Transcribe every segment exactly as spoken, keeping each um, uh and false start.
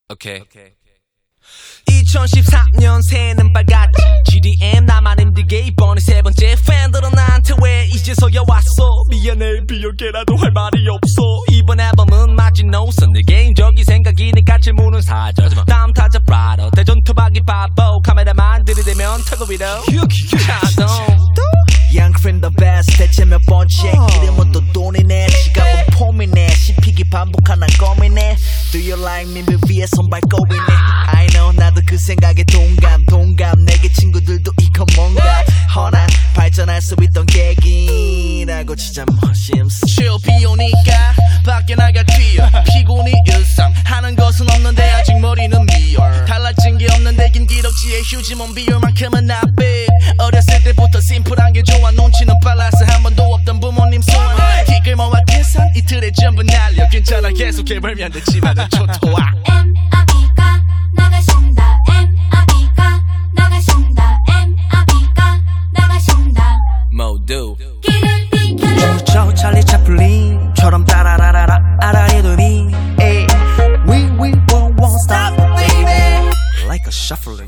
오케이. 이천십삼 년 새해는 밝았지. 지디엠 나만 힘들게 이번이 세 번째. 팬들은 나한테 왜 이제서야 왔어. 미안해 비열게라도 할 말이 없어. 이번 앨범은 마치 노선 내 개인적인 생각이니까 질문은 사절. 다음 타자 브라더 대전 투박이 바보. 카메라만 들이대면 타고 위로 자동. Young friend the best 대체 몇 번째. 이름은 또 돈이네 지갑은 폼이네. 씹히기 반복하는 고민해. Do you like me 뮤비에 손발꼬이네. I know 나도 그 생각에 동감 동감. 내게 친구들도 이거 뭔가 허나 발전할 수 있던 계기라고 진짜 멋있어. chill 비 오니까 밖에 나갔지요. 피곤이 일상 하는 것은 없는데 아직 머리는 미열. 달라진 게 없는데 긴 기럭지에 휴지몸 비율만큼은 not big. 어렸을 때부터 심플한 게 좋아. 눈치는 빨라서 한 번도 없던 부모님 소원. 기끌 모아 계산 이틀에 전부 날려. 괜찮아 계속해 벌면 되지만은 좋도와. 엠아비가 나가신다. 엠아비가 나가신다. 엠아비가 나가신다. 모두 길을 비켜라. 저 찰리 채플린처럼 따라라라라 아라리도니. We we won't won't stop baby. Like a shuffling.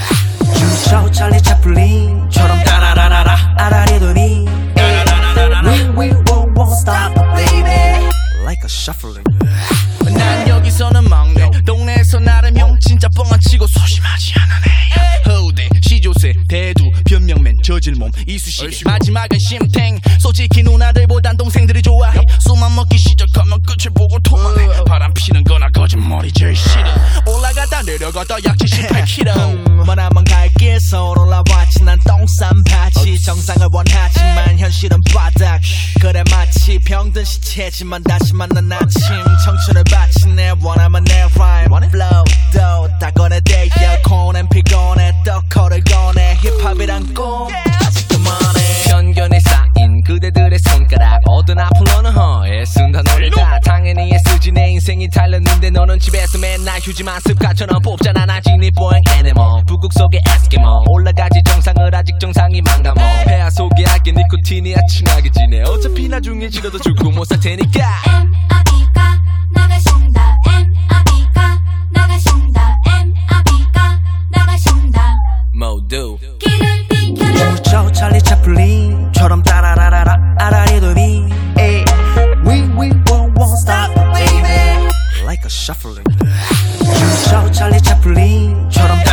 저 찰리 채플린처럼 따라라라라 아라리도니. We we won't won't stop baby. Like a shuffling. 난 여기서는 막내. 동네에서 나름 형 진짜 뻥안 치고 소심하지 않은 애. 호대 시조새 대두 변명맨 저질몸 이쑤시개. 마지막은 심탱. 솔직히 누나들보단 동생들이 좋아해. 술만 먹기 시작하면 끝을 보고 토만해. 바람 피는 거나 거짓말이 제일 싫어. 올라가다 내려가다 약 칠십팔 킬로그램. 머나먼 갈길 서로 올라왔지. 난 똥싼 바지. 정상을 원하지만 현실은 바닥. 그래 마치 병든 시체지만 다시 만난 아침. 청춘을 바치네 원하면 내 rhyme flow도 다 꺼내대요. 코는 피곤해 떡코를 꺼내. 힙합이란 꿈 아직도 많네. 편견에 쌓인 그대들의 손가락 얻은 아플러는 허에 쓴다 노래다. 당연히 애쓰지 내 인생이 달렸는데 너는 집에서 맨날 휴지만 습관처럼 뽑잖아. 나 진입보행 애니멀 북극 속의 에스키모. 올라가지 정상을 아직 정상이 망가모. 폐하 속에 알게 니코틴이야 칭하게 지내. 어차피 나중에 지려도 죽고 못 살 테니까. 엠아비가 나가신다. 엠아비가 나가신다. 엠아비가 나가신다. 모두 길을 비켜라. 저 찰리 채플린처럼 따라라라라 아라리도니. We we won't won't stop baby. Like a shuffling. 저 찰리 채플린처럼